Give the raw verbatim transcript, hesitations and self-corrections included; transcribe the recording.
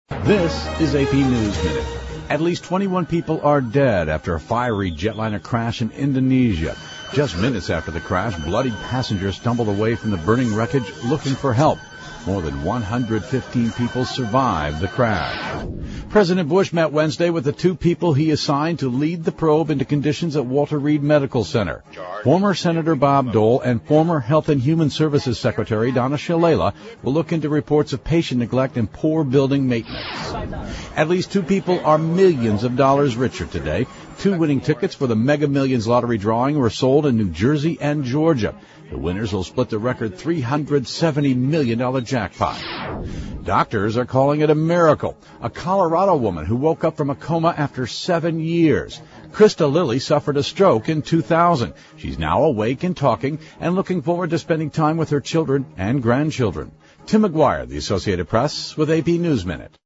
This is A P News Minute. At least twenty-one people are dead after a fiery jetliner crash in Indonesia. Just minutes after the crash, bloodied passengers stumbled away from the burning wreckage looking for help. More than one hundred fifteen people survived the crash. President Bush met Wednesday with the two people he assigned to lead the probe into conditions at Walter Reed Medical Center. Former Senator Bob Dole and former Health and Human Services Secretary Donna Shalala will look into reports of patient neglect and poor building maintenance. At least two people are millions of dollars richer today. Two winning tickets for the Mega Millions lottery drawing were sold in New Jersey and Georgia. The winners will split the record three hundred seventy million dollars jackpot. Doctors are calling it a miracle. A Colorado woman who woke up from a coma after seven years. Krista Lilly suffered a stroke in two thousand. She's now awake and talking and looking forward to spending time with her children and grandchildren. Tim McGuire, The Associated Press, with A P News Minute.